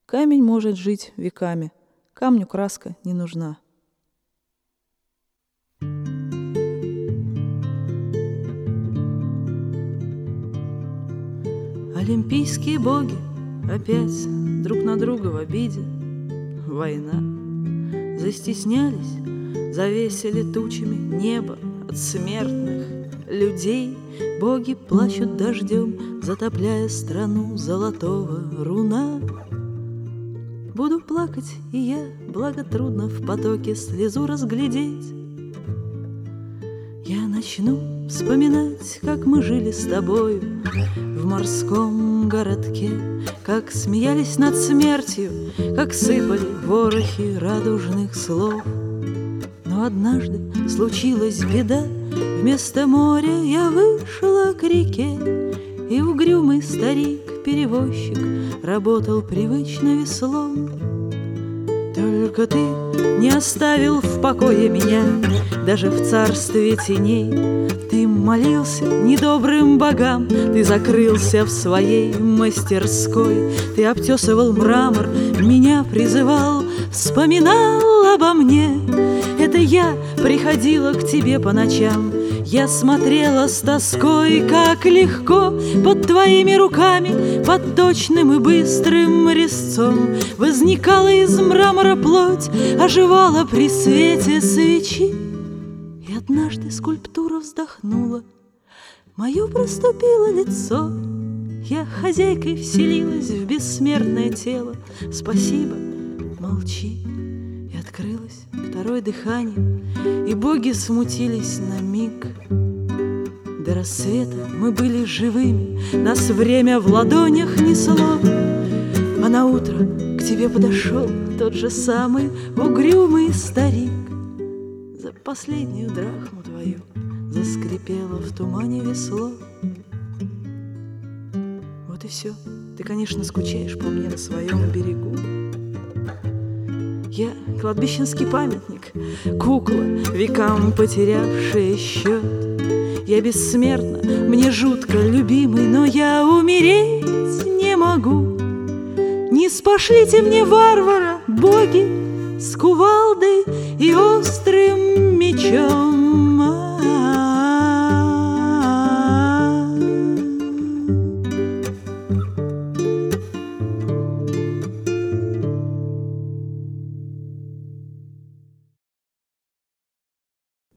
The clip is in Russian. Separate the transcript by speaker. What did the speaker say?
Speaker 1: Камень может жить веками, камню краска не нужна. Олимпийские боги опять друг на друга в обиде. Война. Застеснялись, завесили тучами небо от смертных людей. Боги плачут дождем, затопляя страну золотого руна. Буду плакать и я, благо трудно в потоке слезу разглядеть. Я начну вспоминать, как мы жили с тобою в морском городке, как смеялись над смертью, как сыпали ворохи радужных слов. Но однажды случилась беда, вместо моря я вышла к реке, и угрюмый старик-перевозчик работал привычно веслом. Только ты не оставил в покое меня, даже в царстве теней. Ты молился недобрым богам, ты закрылся в своей мастерской. Ты обтесывал мрамор, меня призывал, вспоминал обо мне. Это я приходила к тебе по ночам, я смотрела с тоской, как легко под твоими руками, под точным и быстрым резцом возникала из мрамора плоть, оживала при свете свечи. И однажды скульптура вздохнула, мое проступило лицо. Я хозяйкой вселилась в бессмертное тело. Спасибо, молчи. И открылось второе дыхание, и боги смутились на миг. До рассвета мы были живыми, нас время в ладонях несло. А наутро к тебе подошел тот же самый угрюмый старик. За последнюю драхму твою заскрипело в тумане весло. Вот и все. Ты, конечно, скучаешь по мне на своем берегу. Я кладбищенский памятник, кукла, векам потерявшая счет. Я бессмертна, мне жутко любимый, но я умереть не могу. Не спошлите мне варвара, боги, с кувалдой и острым мечом.